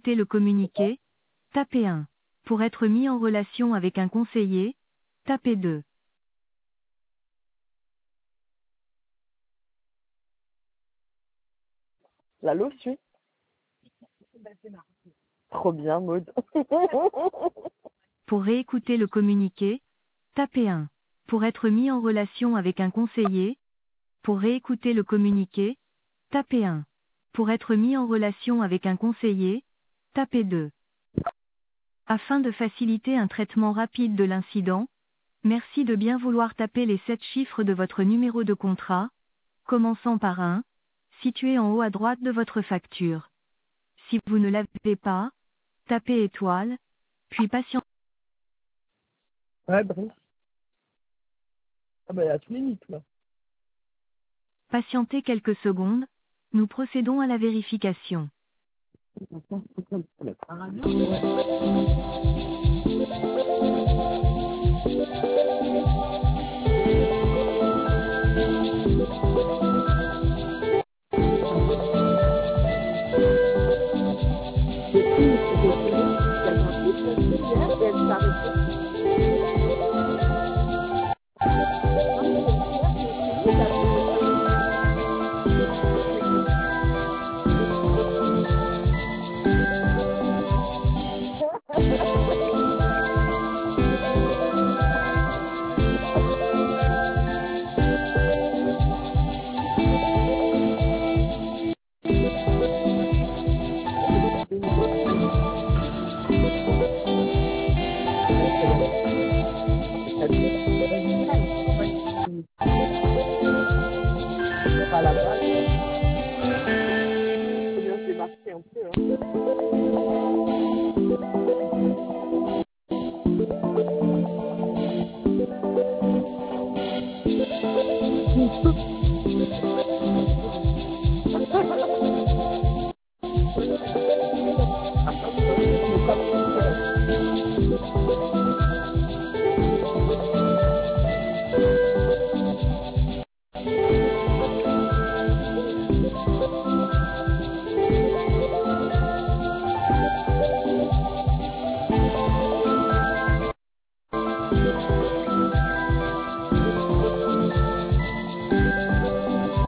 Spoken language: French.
écouter le communiqué, tapez 1. Pour être mis en relation avec un conseiller, tapez 2. La lotion. Trop bien, Maud. Pour réécouter le communiqué, tapez 1. Pour être mis en relation avec un conseiller, pour réécouter le communiqué, tapez 1. Pour être mis en relation avec un conseiller, tapez 2. Afin de faciliter un traitement rapide de l'incident, merci de bien vouloir taper les 7 chiffres de votre numéro de contrat, commençant par 1, situé en haut à droite de votre facture. Si vous ne l'avez pas, tapez étoile, puis Ouais, Brice. Ah bah, il y a tous les mythes, là. patientez quelques secondes, nous procédons à la vérification.